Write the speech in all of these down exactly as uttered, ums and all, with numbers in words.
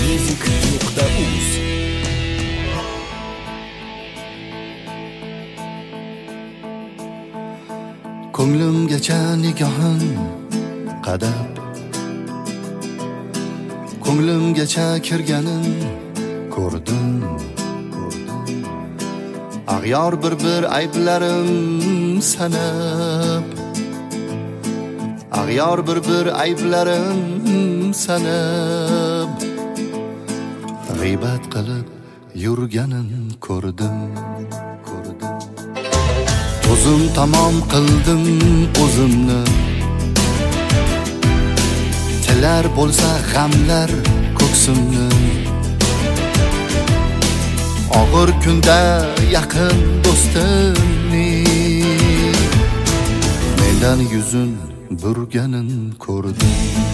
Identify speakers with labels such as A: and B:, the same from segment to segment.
A: music nuqta uz.
B: Ko'nglimgacha nigohin qadab, ko'nglimgacha kirganin ko'rdim. Ag'yor bir-bir ayblarim sanab, ag'yor bir-bir ayblarim sanab, g'iybat qilib yurganin ko'rdim. O'zim tamom qildim o'zimni, tilar bo'lsa g'amlar ko'ksimni. Og'ir kunda yaqin do'stimni mendan yuzun burganin ko'rdim.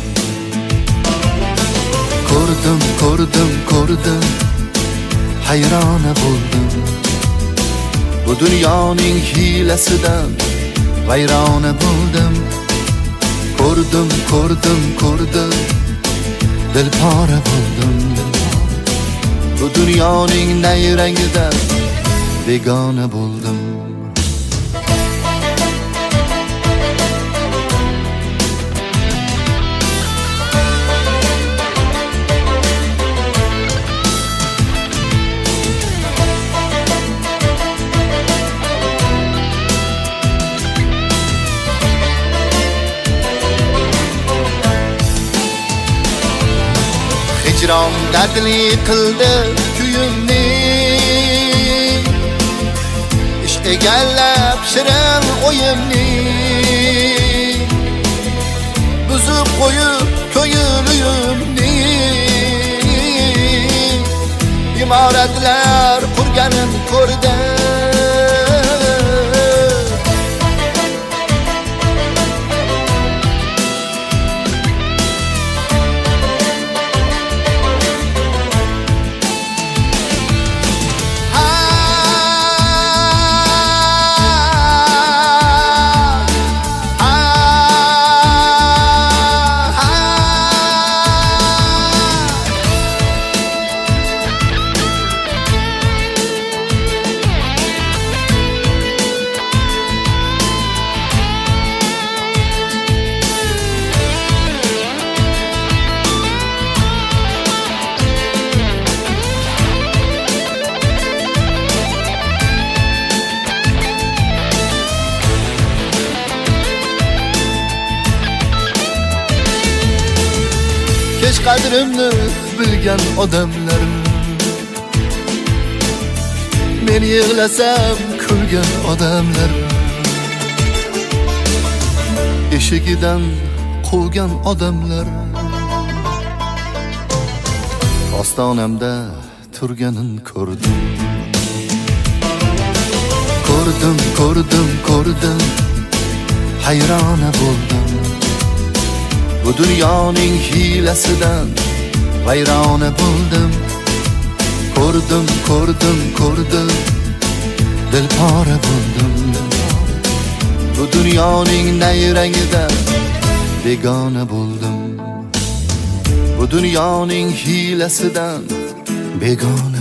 B: Ko'rdim, ko'rdim, ko'rdim, hayrona bo'ldim. Bu dunyoning hiylasidan vayrona bo'ldim. Ko'rdim, ko'rdim, ko'rdim, dilpora bo'ldim. Bu dunyoning nayrangidan begona bo'ldim. Hicron dardli qildi kuyimni, ish egallab shirin o'yimni. Buzib qo'yib ko'nglimni, imoratlar qurganin ko'rdim. Keç qadrimni bilgan odamlarim, men yig'lasam kulgan odamlarim, eshigidan quvgan odamlar, ostonamda turganin ko'rdim. Ko'rdim, ko'rdim, ko'rdim, hayrona bo'ldim. Bu dunyoning hiylasidan vayrona bo'ldim. Ko'rdim, ko'rdim, ko'rdim, dilpora bo'ldim. Bu dunyoning nayrangidan begona bo'ldim. Bu dunyoning hiylasidan begona